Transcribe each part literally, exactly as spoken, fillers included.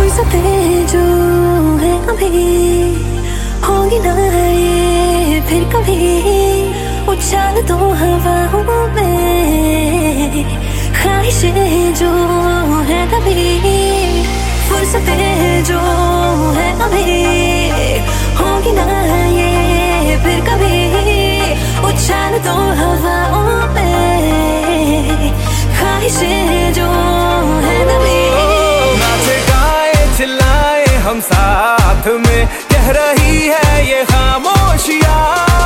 फुर्सतें जो है अभी होगी ना ये फिर कभी, उछाल दो हवाओं में ख्वाहिशें जो है कभी। फुर्सतें जो है अभी होगी ना ये फिर कभी, उछाल दो हवाओं में ख्वाहिशें जो है कभी। नाचे गाए चिल्लाए हम साथ में, कह रही है ये खामोशियां।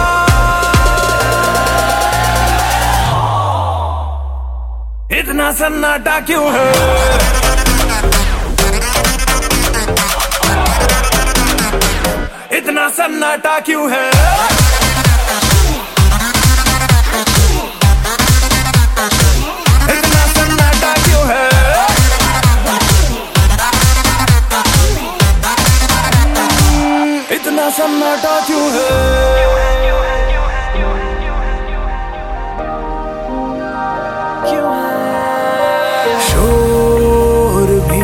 इतना सन्नाटा क्यों है, इतना सन्नाटा क्यों है। इतना सन्नाटा क्यों है, इतना सन्नाटा क्यों है। शोर भी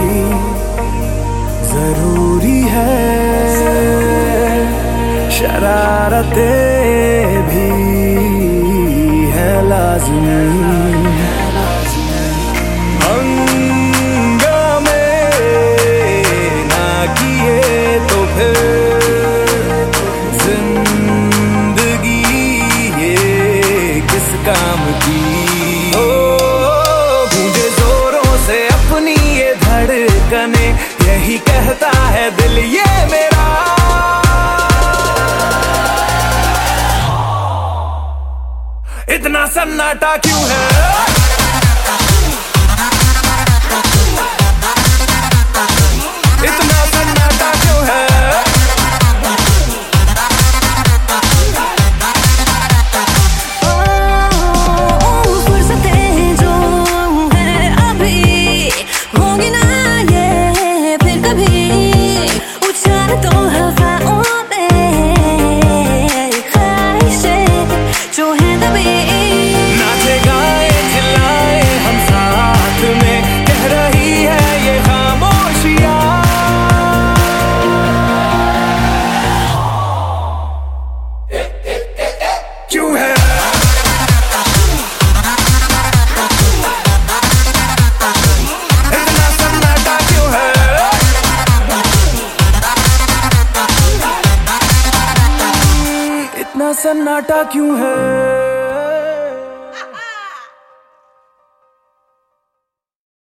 जरूरी है, शरारतें भी है लाज़मी। हंगामे ना किए तो फिर जिंदगी ये किस काम की। गूंजे जोरों से अपनी ये धड़कने, यही कहता है दिल ये मेरा। इतना सन्नाटा क्यों है, इतना सन्नाटा क्यों है। फुर्सतें जो है अभी होंगी ना ये फिर कभी, उछाल दो हवाओं में ख्वाहिशें जो है कभी। नाचे गाए चिल्लाए हम साथ में, कह रही है ये खामोशियां। क्यों है, इतना सन्नाटा क्यों है। इतना सन्नाटा क्यों है।